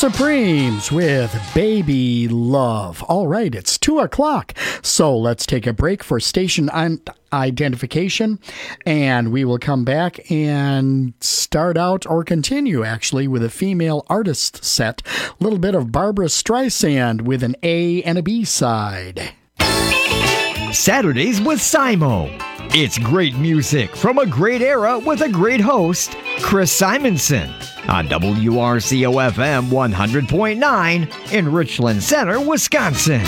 Supremes with Baby Love. All right, it's 2 o'clock, so let's take a break for station identification, and we will come back and start out, or continue actually, with a female artist set. A little bit of Barbra Streisand with an A and a B side. Saturdays with Simo. It's great music from a great era with a great host, Chris Simonson, on WRCO-FM 100.9 in Richland Center, Wisconsin.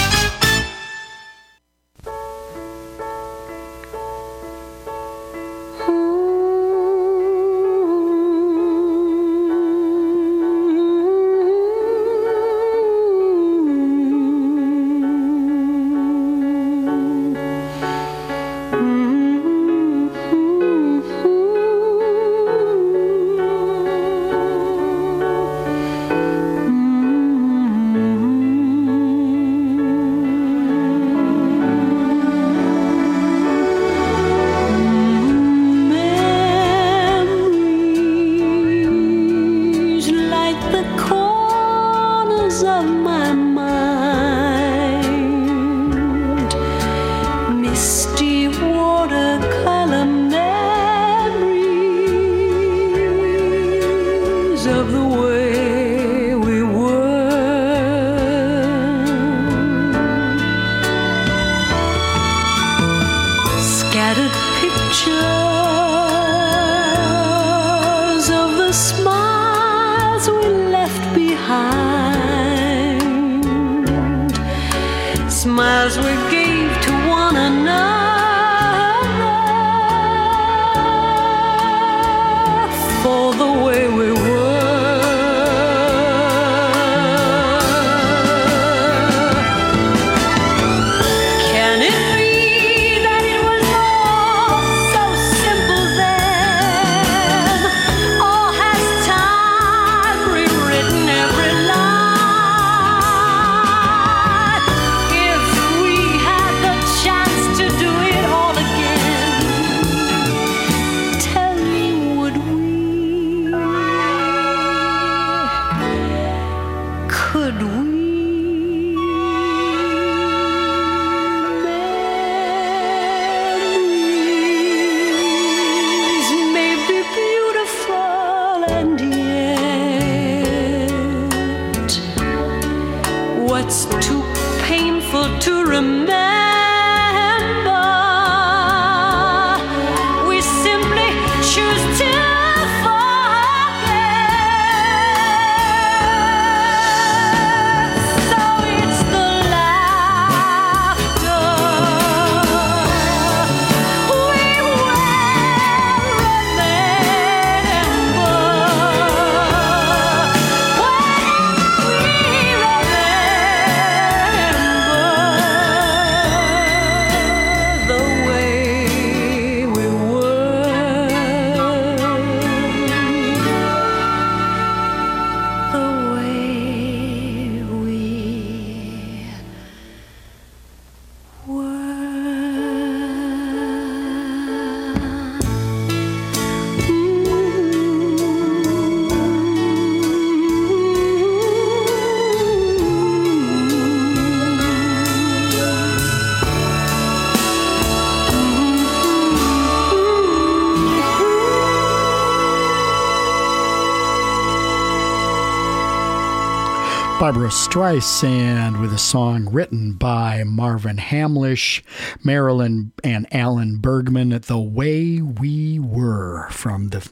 Barbra Streisand with a song written by Marvin Hamlisch, Marilyn and Alan Bergman, The Way We Were, from the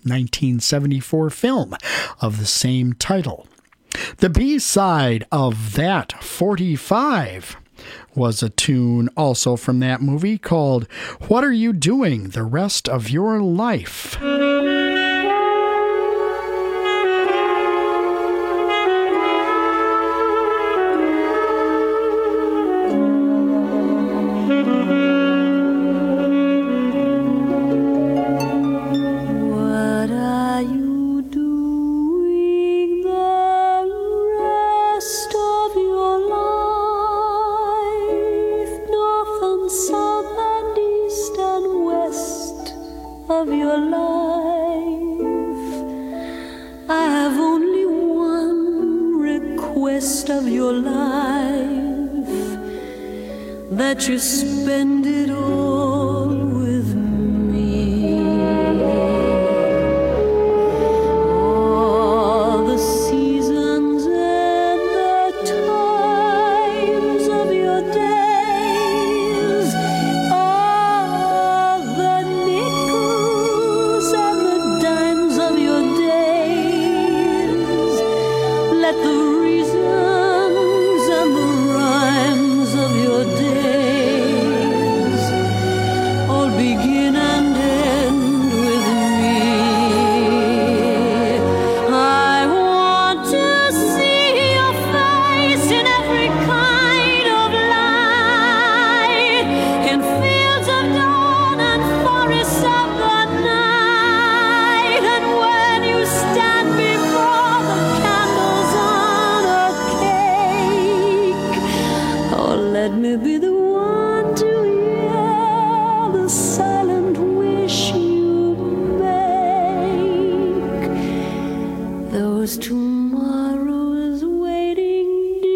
1974 film of the same title. The B-side of that, 45, was a tune also from that movie called What Are You Doing the Rest of Your Life? South and east and west of your life. rest of your life, that you spend it all with me. All the seasons and the times of your days, all the nickels and the dimes of your days, let the reasons and the rhymes of your days all begin and end with me. I want to see your face in every kind of light, in fields of dawn and forests of the night, and when you stand before the candles on a cake, oh, let me be the one to hear the silent wish you make. Those tomorrows waiting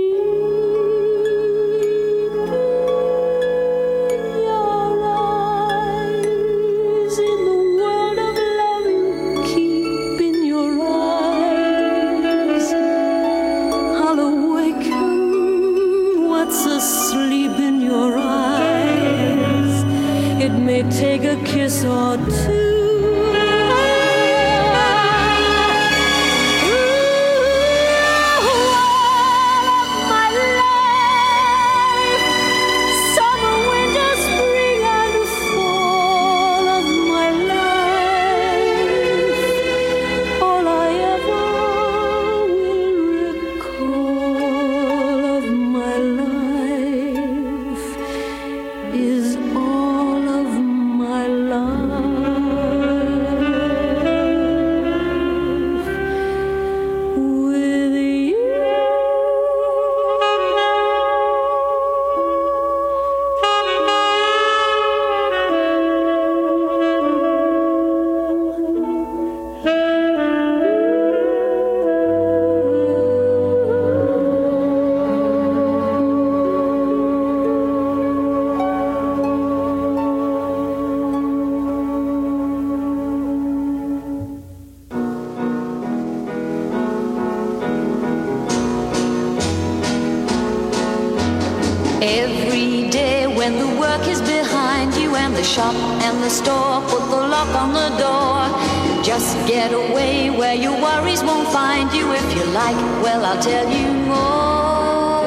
deep in your eyes, in the world of love you keep in your eyes. I'll awaken what's asleep in your eyes. It may take a kiss or two. My life, summer, winter, spring, and fall of my life, all I ever will recall of my life is all of my life with you. Every day when the work is behind you and the shop and the store put the lock on the door, just get away where your worries won't find you. If you like, well, I'll tell you more.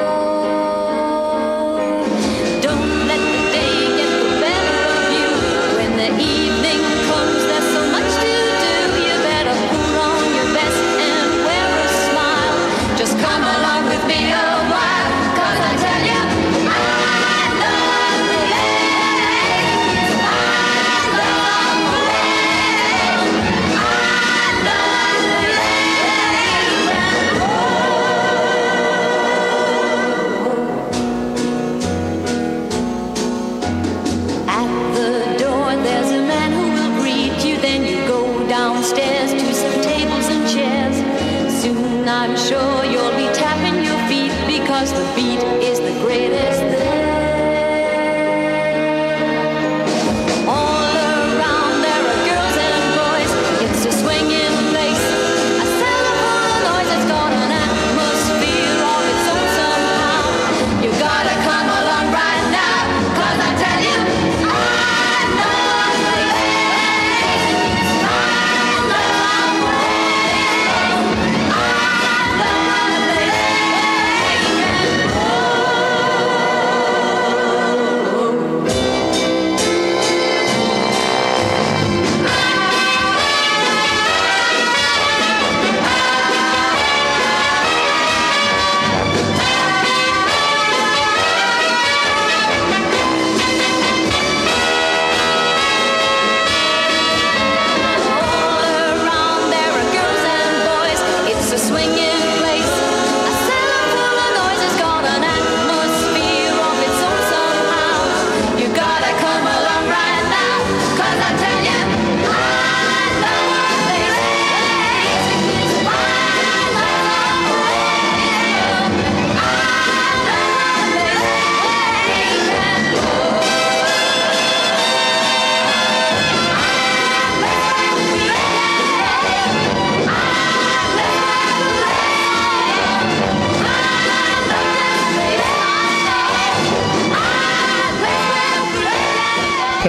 Don't let the day get the better of you. When the evening comes, there's so much to do. You better put on your best and wear a smile. Just come along with me a while, 'cause I tell you, I love the lake. I love the lake. I love the lake. At the door, there's a man who will greet you. Then you go downstairs to some tables and chairs. Soon I'm sure you'll be tapping your feet, because the beat is the greatest there. All around there are girls and boys. It's a swinging place, a cellar full of noise. It's got an atmosphere of its own somehow. You gotta come along right now, 'cause I tell you, I love the lake. I love the lake. I love the lake.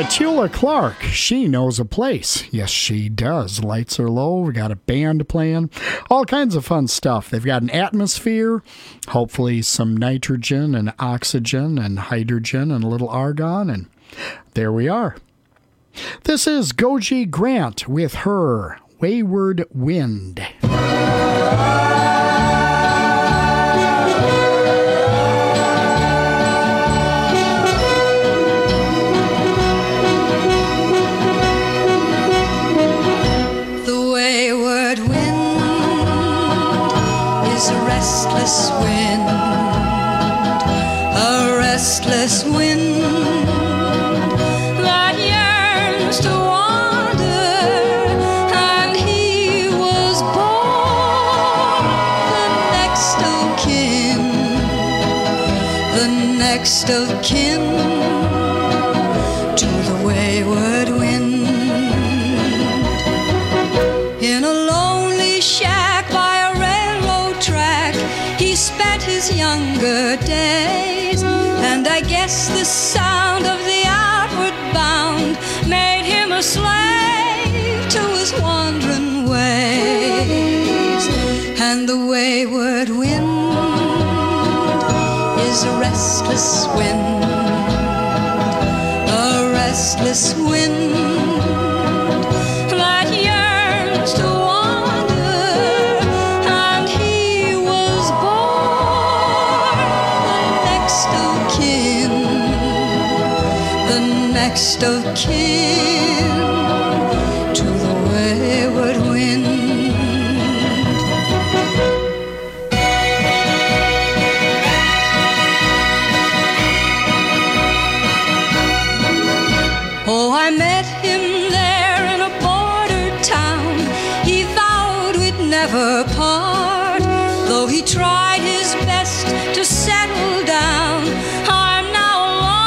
Petula Clark, she knows a place. Yes, she does. Lights are low. We got a band playing. All kinds of fun stuff. They've got an atmosphere, hopefully some nitrogen and oxygen and hydrogen and a little argon, and there we are. This is Goji Grant with her Wayward Wind. Restless wind, a restless wind that yearns to wander, and he was born the next of kin to the wayward wind. In a lonely shack by a railroad track, he spent his younger days, and I guess the sound of the outward bound made him a slave to his wandering ways. And the wayward wind is a restless wind, a restless wind next of kin to the wayward wind. Oh, I met him there in a border town. He vowed we'd never part, though he tried his best to settle down. I'm now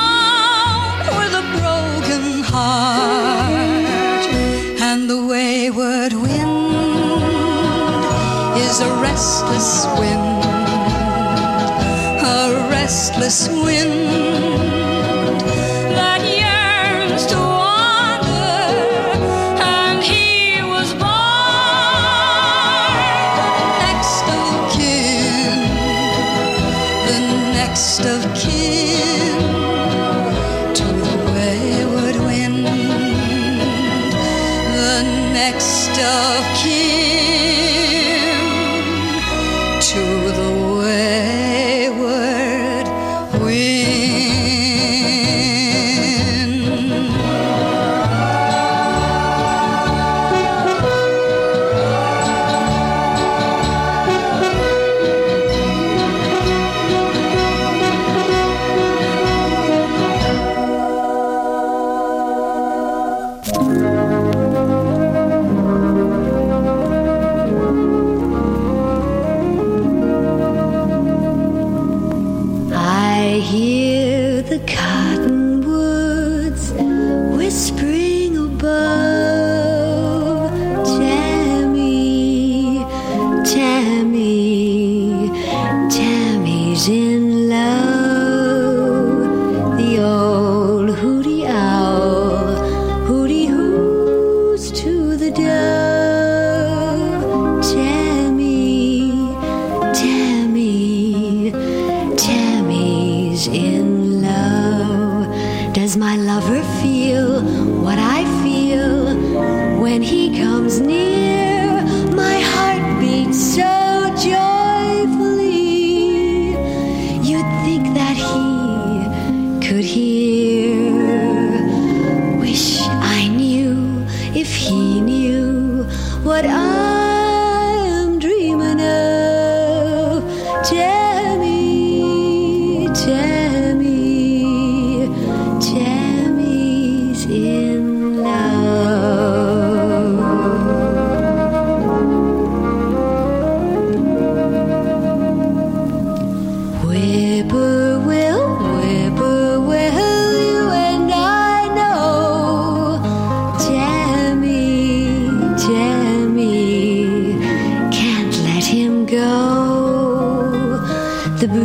heart, and the wayward wind is a restless wind, a restless wind that yearns to wander, and he was born the next of kin to the wayward wind, the next of kin to the wayward wind.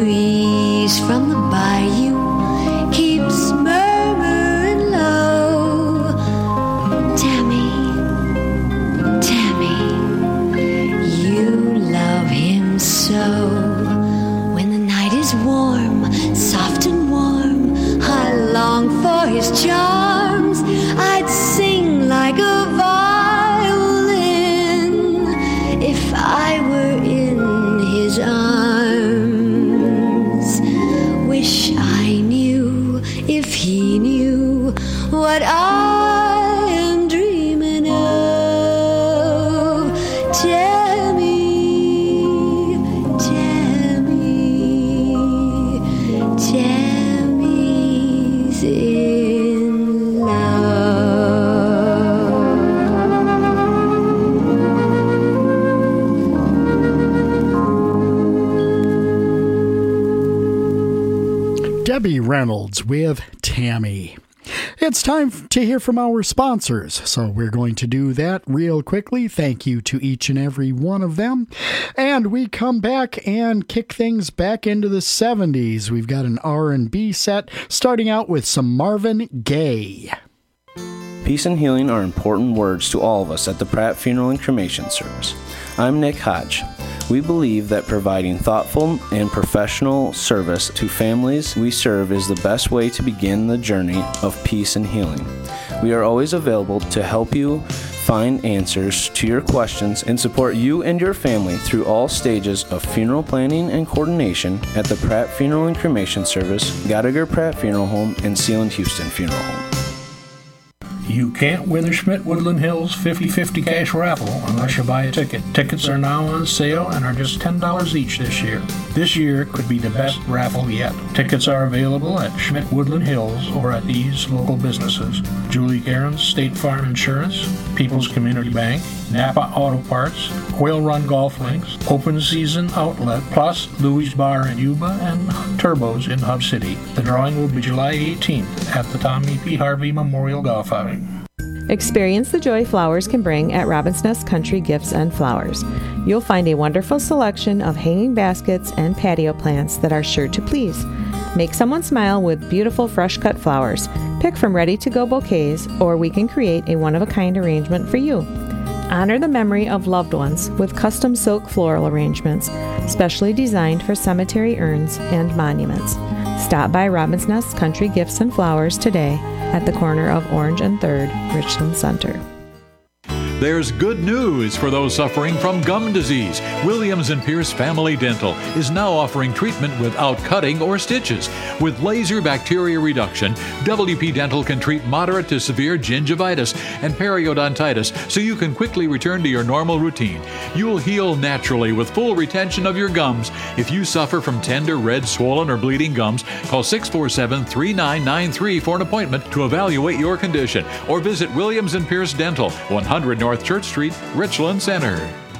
The breeze from the bayou keeps murmuring low. arm, soft and warm. I long for his charms. I'd sing like a violin if I were in his arms. Wish I knew if he knew what I am dreaming of. Tell me, tell me, tell me he's in love. Debbie Reynolds with Tammy. It's time to hear from our sponsors, so we're going to do that real quickly. Thank you to each and every one of them. And we come back and kick things back into the 70s. We've got an R&B set, starting out with some Marvin Gaye. Peace and healing are important words to all of us at the Pratt Funeral and Cremation Service. I'm Nick Hodge. We believe that providing thoughtful and professional service to families we serve is the best way to begin the journey of peace and healing. We are always available to help you find answers to your questions and support you and your family through all stages of funeral planning and coordination at the Pratt Funeral and Cremation Service, Gallagher Pratt Funeral Home, and Sealand Houston Funeral Home. You can't win the Schmidt Woodland Hills 50-50 cash raffle unless you buy a ticket. Tickets are now on sale and are just $10 each this year. This year could be the best raffle yet. Tickets are available at Schmidt Woodland Hills or at these local businesses: Julie Cairns State Farm Insurance, People's Community Bank, Napa Auto Parts, Quail Run Golf Links, Open Season Outlet, plus Louis Bar in Yuba and Turbos in Hub City. The drawing will be July 18th at the Tommy P. Harvey Memorial Golf Outing. Experience the joy flowers can bring at Robin's Nest Country Gifts and Flowers. You'll find a wonderful selection of hanging baskets and patio plants that are sure to please. Make someone smile with beautiful fresh-cut flowers. Pick from ready-to-go bouquets, or we can create a one-of-a-kind arrangement for you. Honor the memory of loved ones with custom silk floral arrangements, specially designed for cemetery urns and monuments. Stop by Robin's Nest Country Gifts and Flowers today at the corner of Orange and 3rd, Richland Center. There's good news for those suffering from gum disease. Williams & Pierce Family Dental is now offering treatment without cutting or stitches. With laser bacteria reduction, WP Dental can treat moderate to severe gingivitis and periodontitis so you can quickly return to your normal routine. You'll heal naturally with full retention of your gums. If you suffer from tender, red, swollen, or bleeding gums, call 647-3993 for an appointment to evaluate your condition, or visit Williams & Pierce Dental, 100 North Church Street, Richland Center.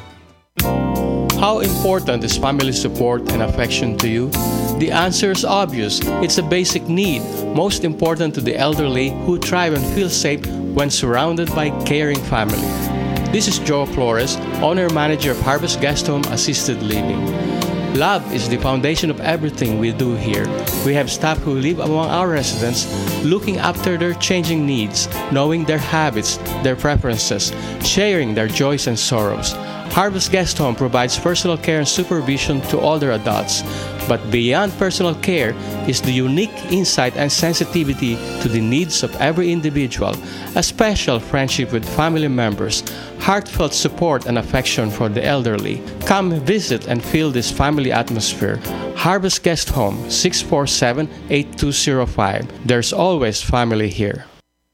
How important is family support and affection to you? The answer is obvious. It's a basic need, most important to the elderly who thrive and feel safe when surrounded by caring family. This is Joe Flores, owner-manager of Harvest Guest Home Assisted Living. Love is the foundation of everything we do here. We have staff who live among our residents, looking after their changing needs, knowing their habits, their preferences, sharing their joys and sorrows. Harvest Guest Home provides personal care and supervision to older adults. But beyond personal care is the unique insight and sensitivity to the needs of every individual, a special friendship with family members, heartfelt support and affection for the elderly. Come visit and feel this family atmosphere. Harvest Guest Home, 647-8205. There's always family here.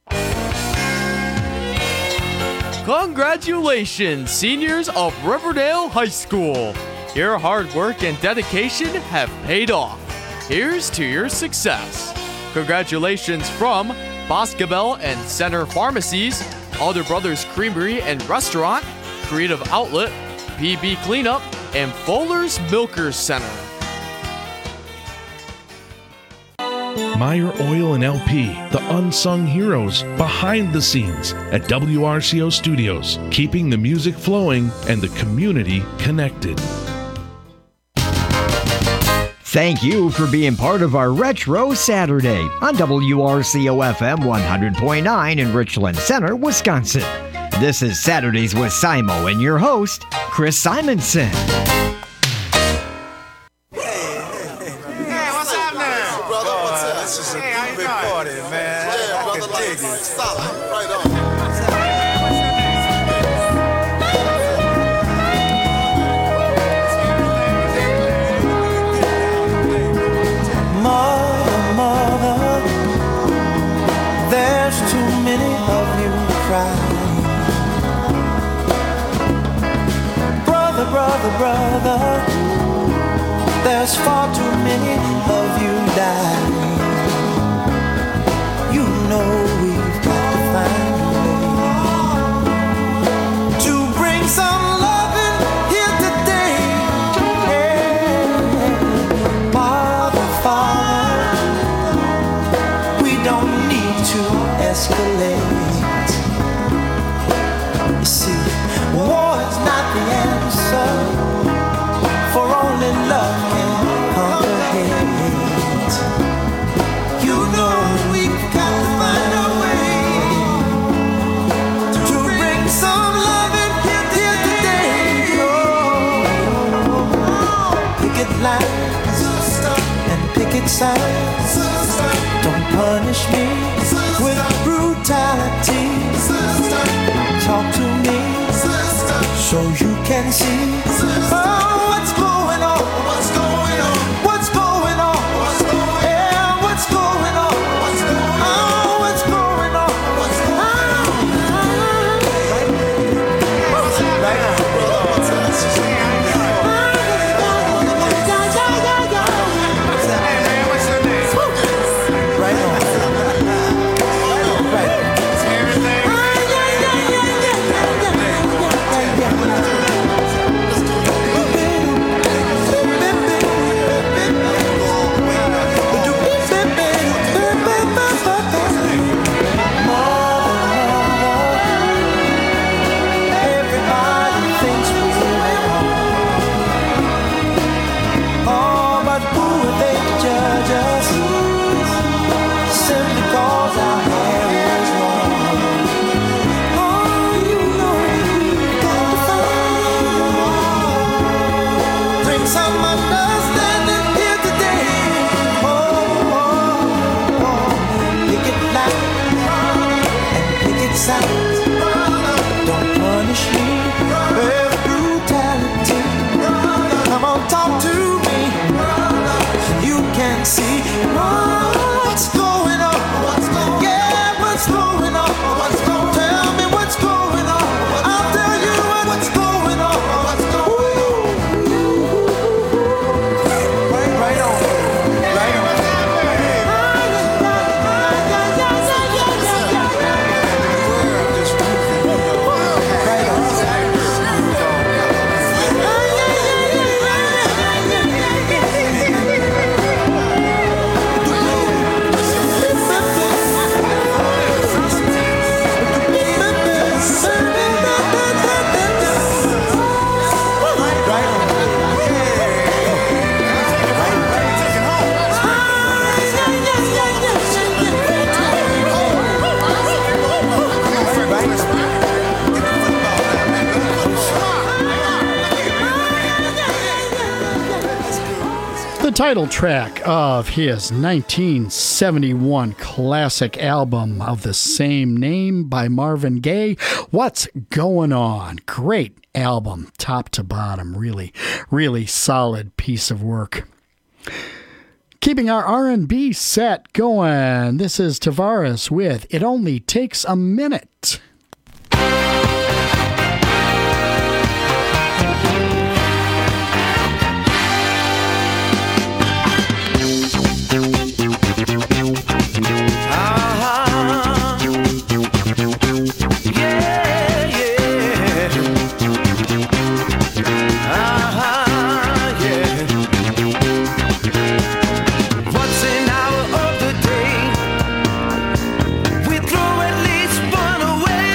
Congratulations, seniors of Riverdale High School! Your hard work and dedication have paid off. Here's to your success. Congratulations from Boscobel and Center Pharmacies, Alder Brothers Creamery and Restaurant, Creative Outlet, PB Cleanup, and Fuller's Milkers Center. Meyer Oil and LP, the unsung heroes behind the scenes at WRCO Studios, keeping the music flowing and the community connected. Thank you for being part of our Retro Saturday on WRCO FM 100.9 in Richland Center, Wisconsin. This is Saturdays with Simo and your host, Chris Simonson. Hey, what's up? brother? What's up? This is a big party, man. Yeah, brother, like solid. Right on. Mother, mother, there's too many of you crying. Brother, brother, brother, there's far too many of you dying. You know we've got to find a way to bring some loving here today. Yeah. Father, Father, we don't need to escalate. You see, war is not the answer, for only love can conquer hate. You know we've got to find a way to bring some love in here today. Oh, picket lines and picket signs. Don't punish me with brutality. Talk to me so you can see. Oh, what's going on? What's going on? What's going on? What's going on? Yeah, what's going on? What's going on? Oh, what's going on? What's going on? Right now, brother. What's up? Right on. Right. Everybody thinks we're at home. Oh, but who would they judge us? Simply 'cause our hair is long. Oh, you know we've got to find. Bring some understanding here today. Pick it loud and pick it sound. Don't punish me with brutality. Come on, talk to me. You can see what's going on. Yeah, what's going on? Tell me what's going on. I'll tell you what's going on. Right on. Right on. The title track of his 1971 classic album of the same name by Marvin Gaye, What's Going On? Great album, top to bottom. Really, really solid piece of work. Keeping our R&B set going, this is Tavares with It Only Takes a Minute. What's an hour of the day? We throw at least one away.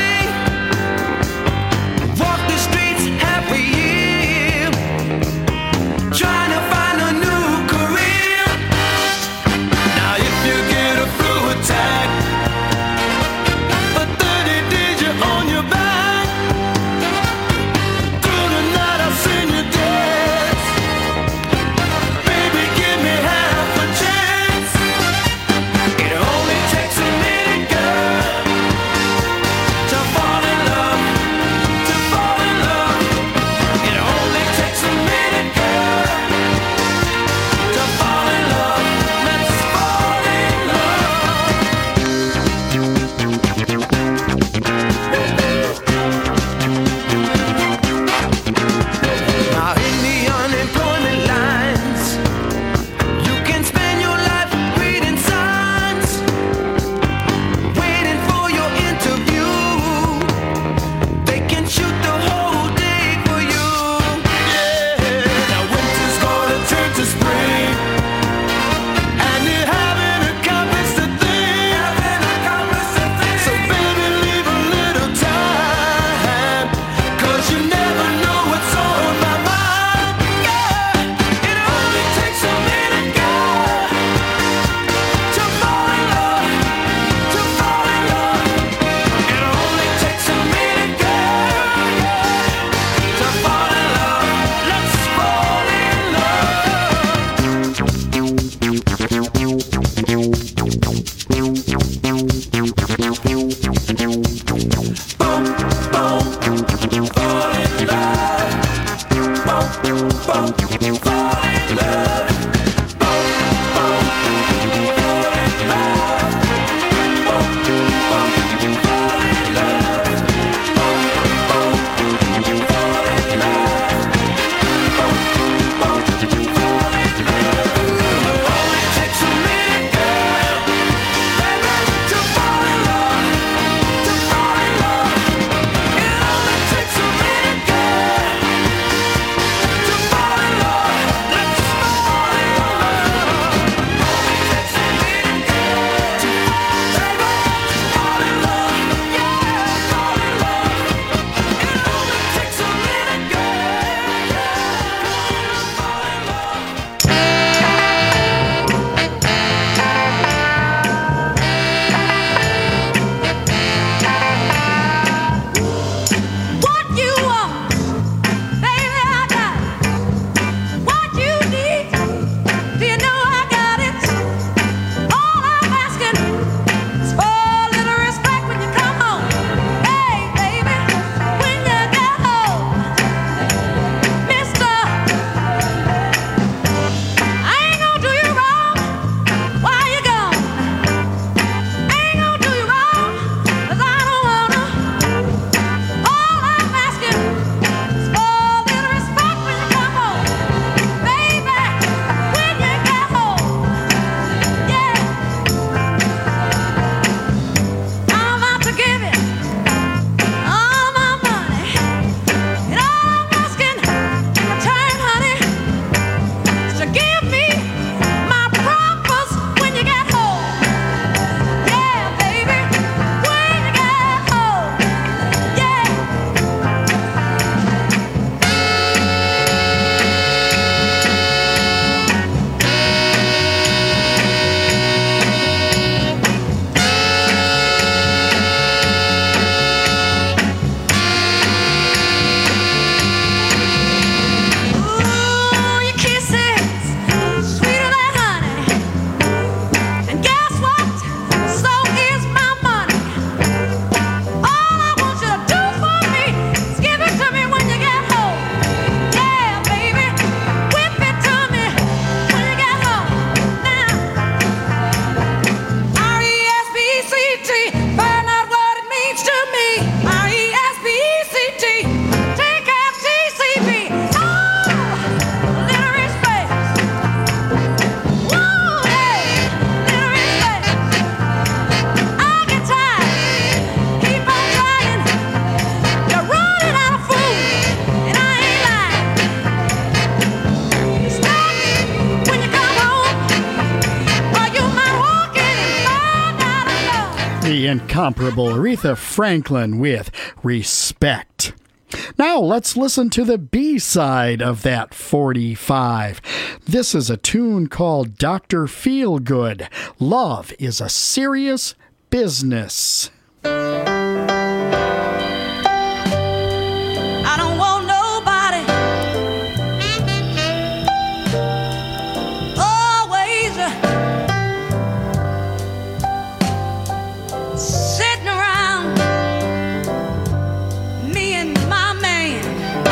the incomparable Aretha Franklin with Respect. Now let's listen to the B-side of that 45. This is a tune called Dr. Feelgood. Love is a serious business. I don't want nobody always sitting around me and my man.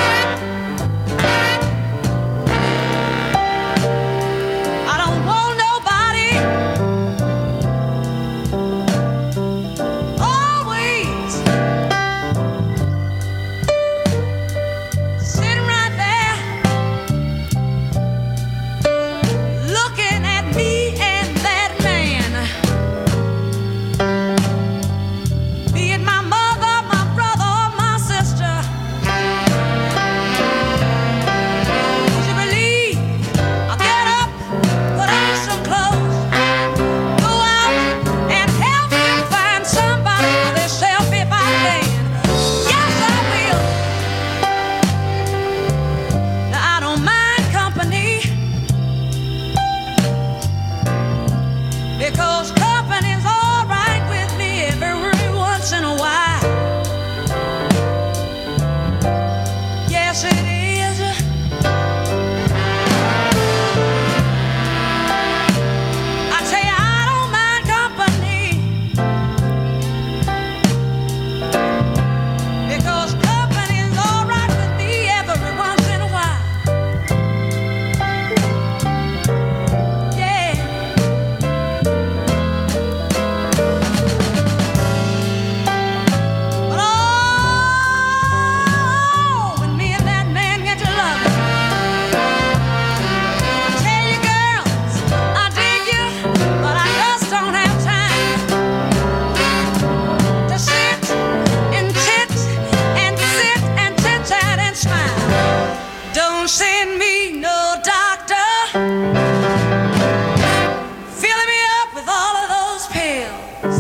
I don't want nobody always sitting right there looking at me and that man. Be it my mother, my brother, or my sister. Would you believe I'll get up, put on some clothes, go out and help them find somebody for themselves if I can? Yes, I will. Now, I don't mind company, because company's all right with me every once in a while. Yes, it is. I tell you, I don't mind company, because company's all right with me every once in a while. Yeah. But oh, when me and that man get to loving, I tell you girls, I dig you, but I just don't have time to sit and tit and sit and tit-tat and smile. Don't send me no doctor filling me up with all of those pills.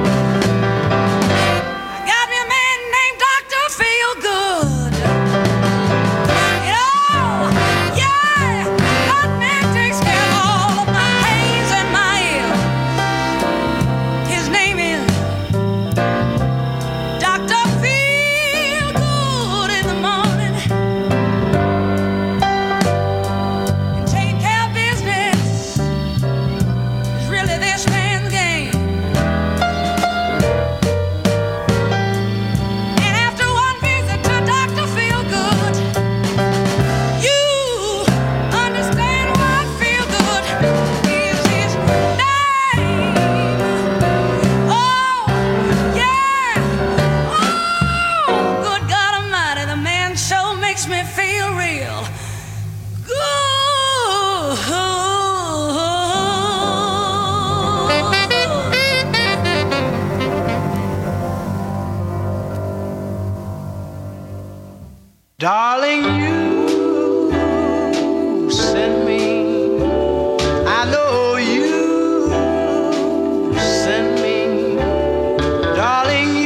I got me a man named Dr. Feelgood. You know, yeah, that man takes care of all of my pains and my ills. His name is Dr. Feelgood in the morning, and taking care of business is really this man's game. And after one visit to Dr. Feelgood, you understand what Feelgood is his name. Oh, yeah. Oh, good God Almighty, the man show makes me feel real Darling, you send me. I know you send me. Darling,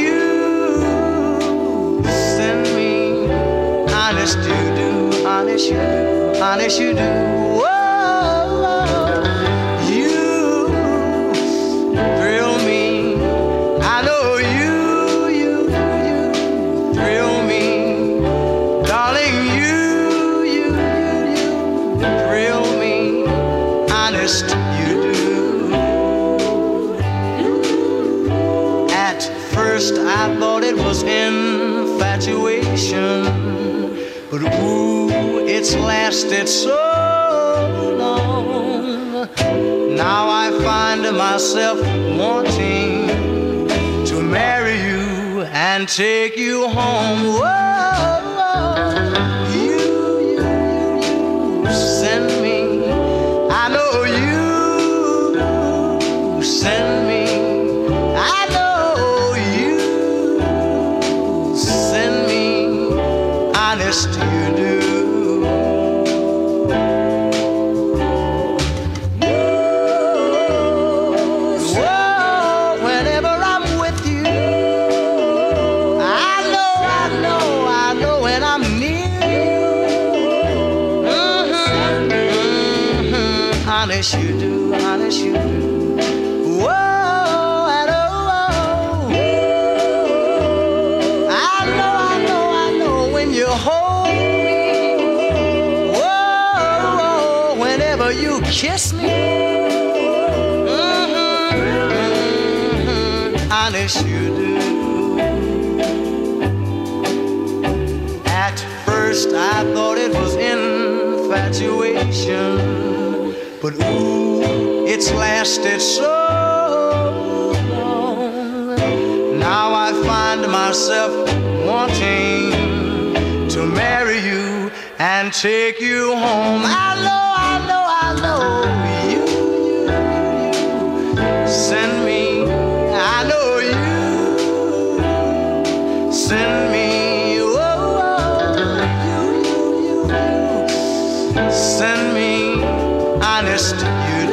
you send me. Honest you do, honest you do, honest you do. Whoa, you thrill me. I know you thrill me. Darling, you thrill me. Honest you do. At first I thought it was infatuation, but ooh, it's lasted so long. Now I find myself wanting to marry you and take you home. Whoa, you send me. I know you send me. I know you send me. Honest you do. Whoa, whenever I'm with honest you do, honest you do. Whoa, and oh, I know when you hold me. Whoa, whenever you kiss me. Honest you do. At first I thought it was infatuation, but ooh, it's lasted so long. Now I find myself wanting to marry you and take you home. I know you send me. I know you send me. Send me, honest you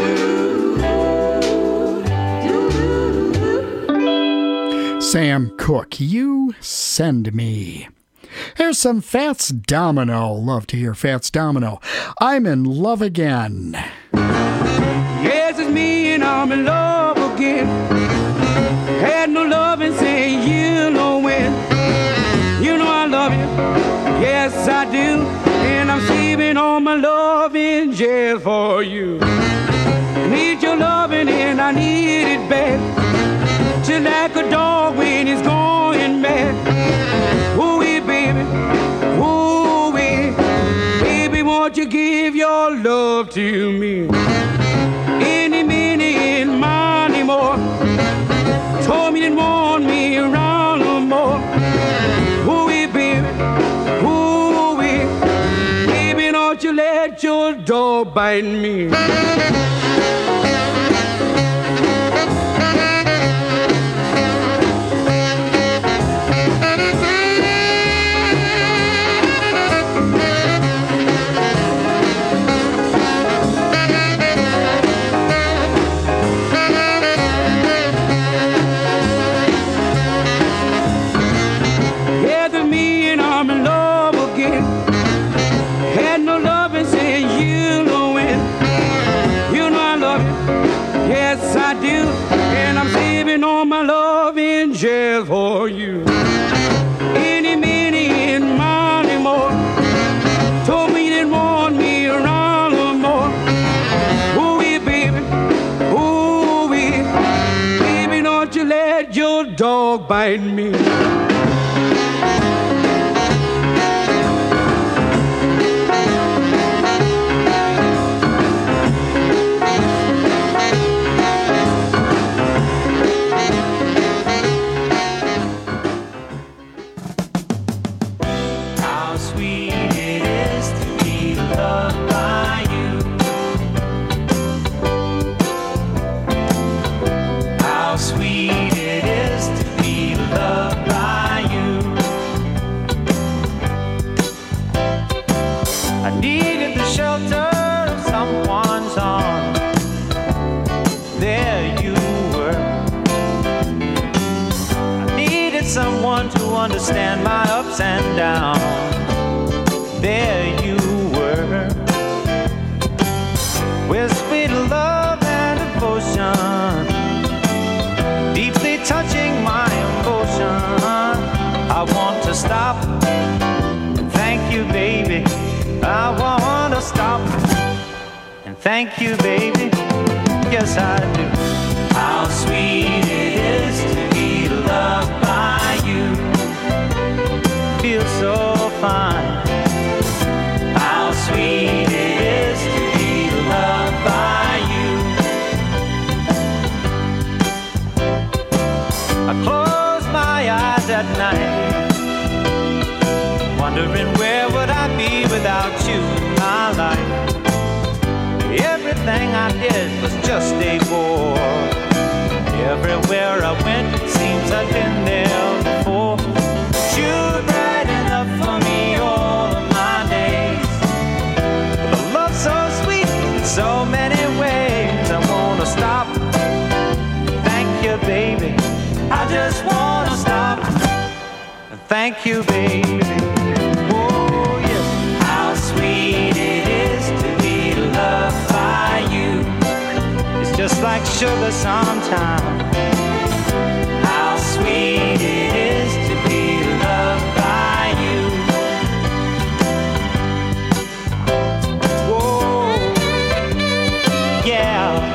do. Sam Cooke, you send me. Here's some Fats Domino. Love to hear Fats Domino. I'm in love again. Yes, it's me and I'm in love again. Had no love and say you know when. You know I love you. Yes, I do. And I'm saving all my love in jail for you. Need your loving and I need it bad. Just like a dog when he's going mad. Ooh-wee, baby, ooh-wee. Baby, won't you give your love to me? Any minute and money more. Told me you didn't want me around no more. Ooh-wee, baby, ooh-wee. Baby, don't you let your dog bite me. Jail for you. Any minute and money more. Told me you didn't want me around no more. Ooh-wee, baby, ooh-wee. Baby, don't you let your dog bite me. Understand my ups and downs. There you were, with sweet love and devotion, deeply touching my emotion. I want to stop and thank you, baby. I want to stop and thank you, baby. Yes, I do. How sweet it is to be loved by you. Feels so fine. How sweet it is to be loved by you. I close my eyes at night, wondering where would I be without you in my life. Everything I did was just a bore. Everywhere I went, it seems I've been there before. You're bright enough for me all of my days. With a love so sweet in so many ways. I wanna stop. Thank you, baby. I just wanna stop. Thank you, baby. Oh, yes. How sweet it is to be loved by you. just like sugar sometimes. How sweet it is to be loved by you. Whoa, yeah.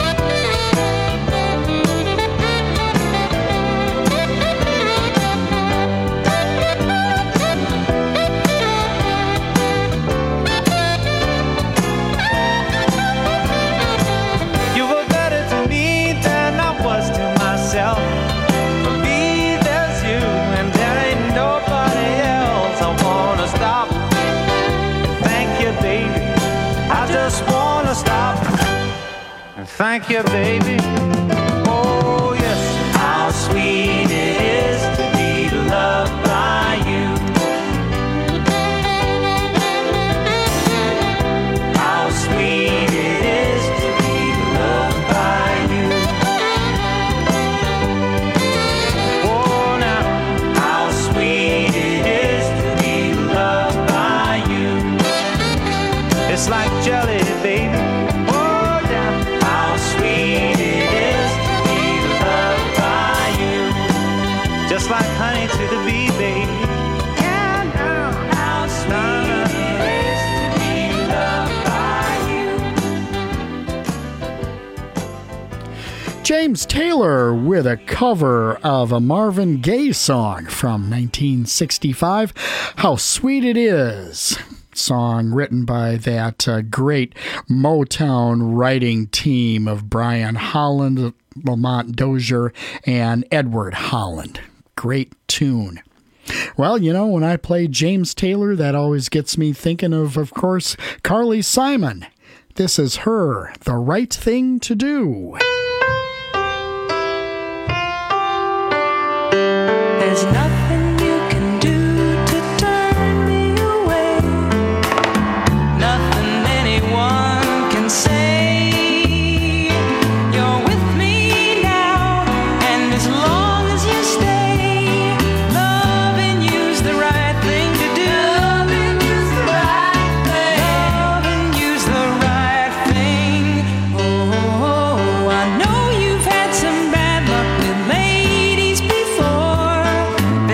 For me, there's you, and there ain't nobody else. I wanna stop. Thank you, baby. I just wanna stop. And thank you, baby. Oh, yes. How sweet it is to be loved by you. How sweet it is to be loved by you. It's like jelly, baby. Oh, yeah. How sweet it is to be loved by you. Just like honey to the bee, baby. Yeah, no. How sweet it is to be loved by you. James Taylor with a cover of a Marvin Gaye song from 1965, How Sweet It Is. Song written by that great Motown writing team of Brian Holland, Lamont Dozier, and Edward Holland. Great tune. Well, you know, when I play James Taylor, that always gets me thinking of course, Carly Simon. This is her, The Right Thing to Do. There's nothing you can do to turn me away. Nothing anyone can say. You're with me now, and as long as you stay, loving you's the right thing to do. Loving you's the right thing. Loving you's the right thing. Oh, I know you've had some bad luck with ladies before.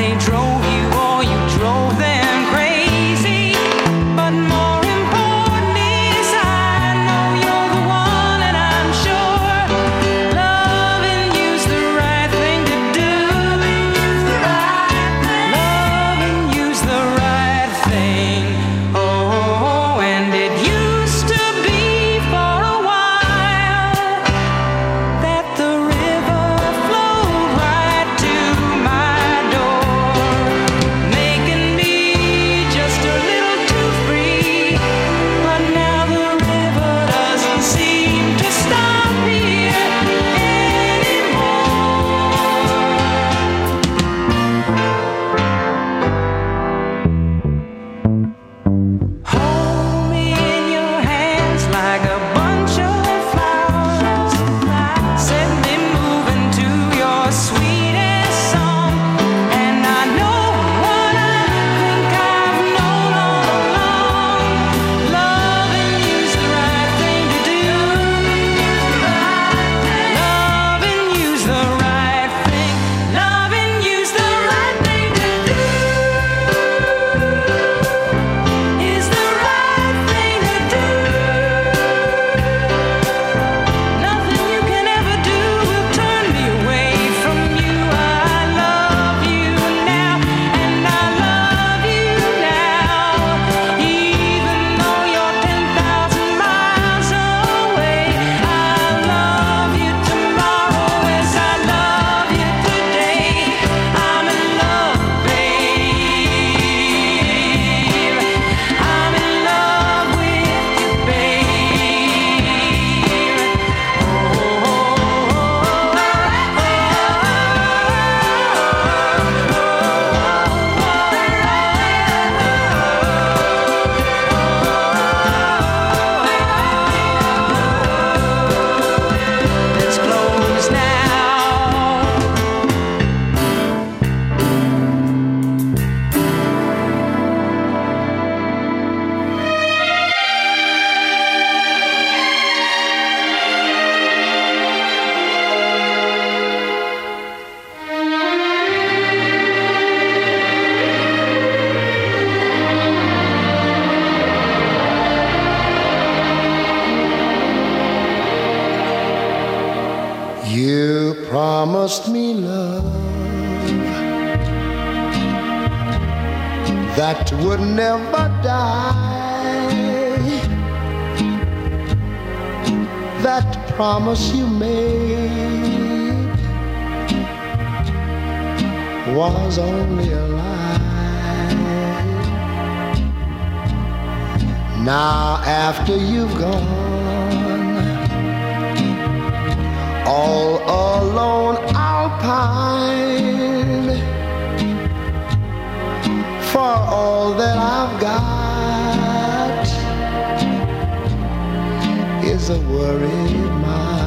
You promised me love that would never die. That promise you made was only a lie. Now after you've gone, all alone I'll pine for all that I've got is a worried mind.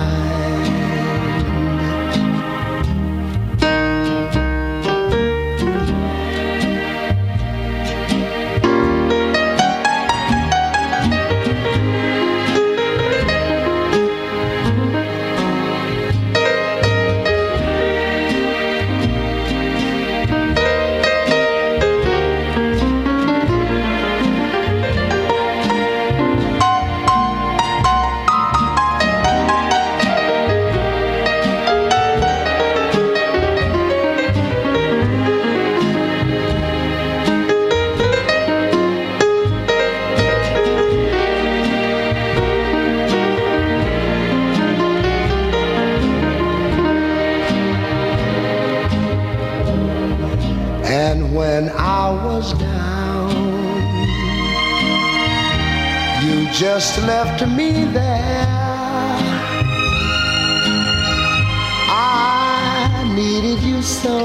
And when I was down, you just left me there. I needed you so,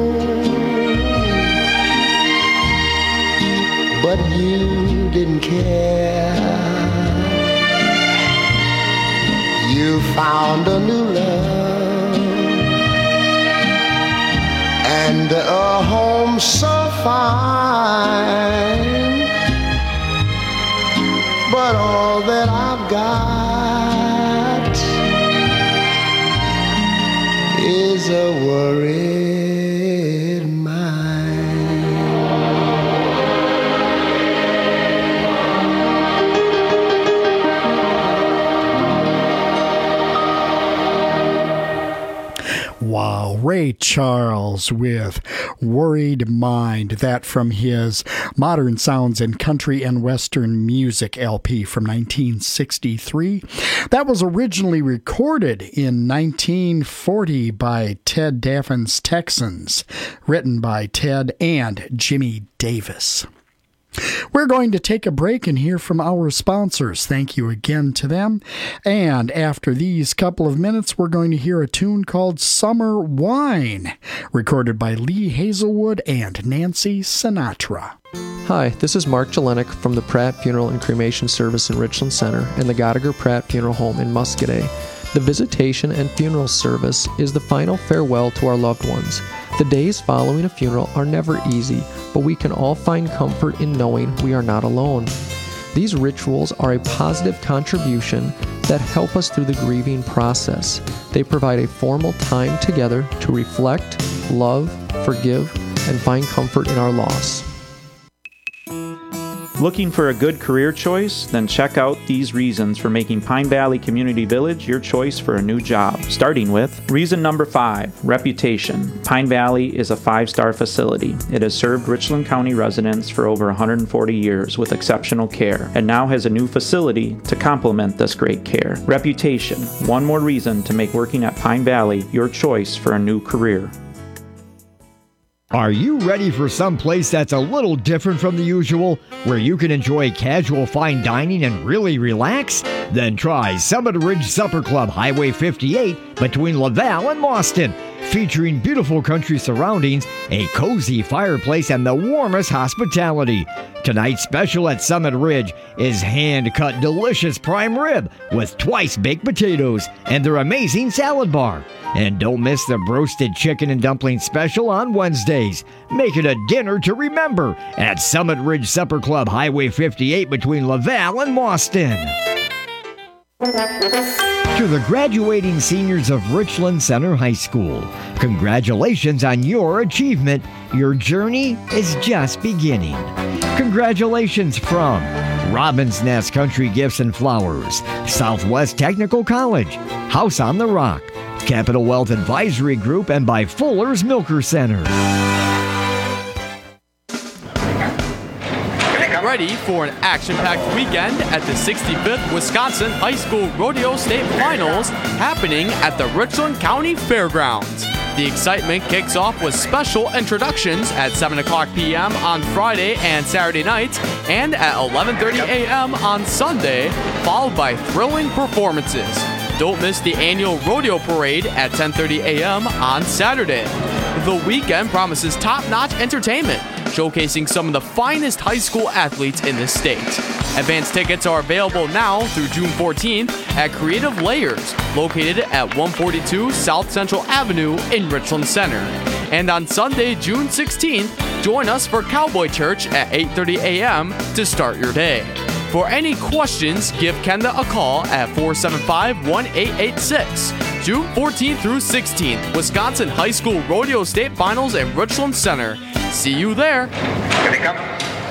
but you didn't care. You found a new love and a home so fine, but all that I've got is a worried mind. Wow, Ray Charles with Worried Mind. That from his Modern Sounds in Country and Western Music LP from 1963. That was originally recorded in 1940 by Ted Daffin's Texans, written by Ted and Jimmy Davis. We're going to take a break and hear from our sponsors. Thank you again to them. And after these couple of minutes, we're going to hear a tune called Summer Wine, recorded by Lee Hazelwood and Nancy Sinatra. Hi, this is Mark Jelenik from the Pratt Funeral and Cremation Service in Richland Center and the Gottiger Pratt Funeral Home in Muscadet. The visitation and funeral service is the final farewell to our loved ones. The days following a funeral are never easy, but we can all find comfort in knowing we are not alone. These rituals are a positive contribution that help us through the grieving process. They provide a formal time together to reflect, love, forgive, and find comfort in our loss. Looking for a good career choice? Then check out these reasons for making Pine Valley Community Village your choice for a new job. Starting with reason number 5, reputation. Pine Valley is a 5-star facility. It has served Richland County residents for over 140 years with exceptional care and now has a new facility to complement this great care. Reputation. One more reason to make working at Pine Valley your choice for a new career. Are you ready for some place that's a little different from the usual, where you can enjoy casual fine dining and really relax? Then try Summit Ridge Supper Club, Highway 58, between Laval and Mauston. Featuring beautiful country surroundings, a cozy fireplace, and the warmest hospitality. Tonight's special at Summit Ridge is hand-cut delicious prime rib with twice baked potatoes and their amazing salad bar. And don't miss the roasted chicken and dumpling special on Wednesdays. Make it a dinner to remember at Summit Ridge Supper Club, Highway 58, between Laval and Mauston. To the graduating seniors of Richland Center High School, congratulations on your achievement. Your journey is just beginning. Congratulations from Robin's Nest Country Gifts and Flowers, Southwest Technical College, House on the Rock, Capital Wealth Advisory Group, and by Fuller's Milker Center. Get ready for an action-packed weekend at the 65th Wisconsin High School Rodeo State Finals happening at the Richland County Fairgrounds. The excitement kicks off with special introductions at 7 o'clock p.m. on Friday and Saturday nights and at 11:30 a.m. on Sunday, followed by thrilling performances. Don't miss the annual rodeo parade at 10:30 a.m. on Saturday. The weekend promises top-notch entertainment, showcasing some of the finest high school athletes in the state. Advance tickets are available now through June 14th at Creative Layers, located at 142 South Central Avenue in Richland Center. And on Sunday, June 16th, join us for Cowboy Church at 8:30 a.m. to start your day. For any questions, give Kenda a call at 475-1886. June 14th through 16th, Wisconsin High School Rodeo State Finals in Richland Center. See you there. Here they come.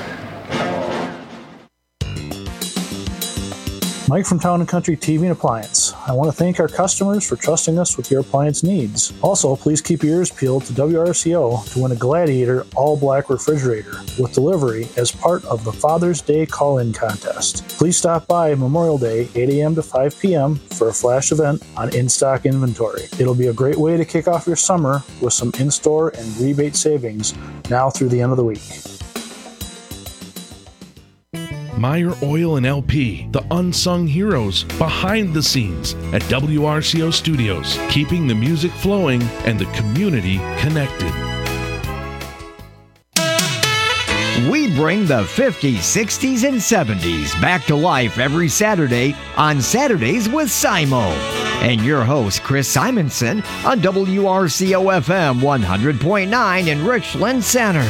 Mike from Town & Country TV and Appliance. I want to thank our customers for trusting us with your appliance needs. Also, please keep your ears peeled to WRCO to win a Gladiator all-black refrigerator with delivery as part of the Father's Day call-in contest. Please stop by Memorial Day, 8 a.m. to 5 p.m. for a flash event on in-stock inventory. It'll be a great way to kick off your summer with some in-store and rebate savings now through the end of the week. Meyer Oil and LP, the unsung heroes behind the scenes at WRCO Studios, keeping the music flowing and the community connected. We bring the 50s, 60s, and 70s back to life every Saturday on Saturdays with Simo. And your host, Chris Simonson, on WRCO FM 100.9 in Richland Center.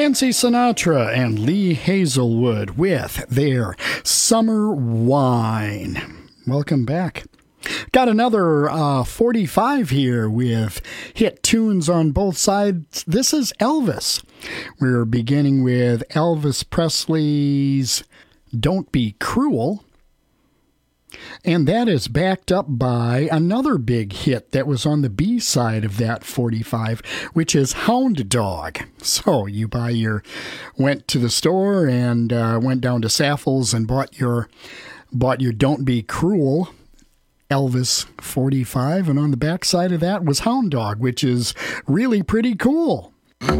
Nancy Sinatra and Lee Hazelwood with their Summer Wine. Welcome back. Got another 45 here with hit tunes on both sides. This is Elvis. We're beginning with Elvis Presley's Don't Be Cruel. And that is backed up by another big hit that was on the B side of that 45, which is Hound Dog. So you went to the store and went down to Saffol's and bought your Don't Be Cruel Elvis 45, and on the back side of that was Hound Dog, which is really pretty cool.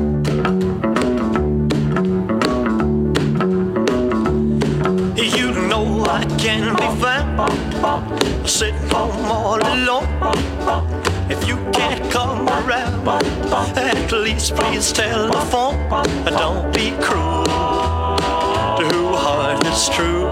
You know I can be found sitting home all alone. If you can't come around, at least please telephone. Don't be cruel to who heart is true.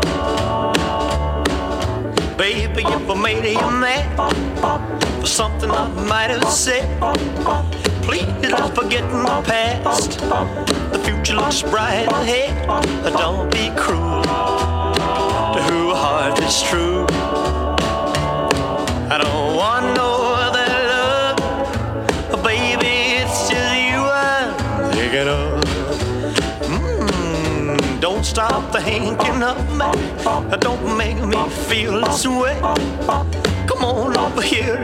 Baby, if I made you mad for something I might have said, please don't forget my past. The future looks bright ahead. Don't be cruel to who heart is true. I don't want no other love, baby, it's just you I'm thinking of. Don't stop thinking of me. Don't make me feel this way. Come on over here.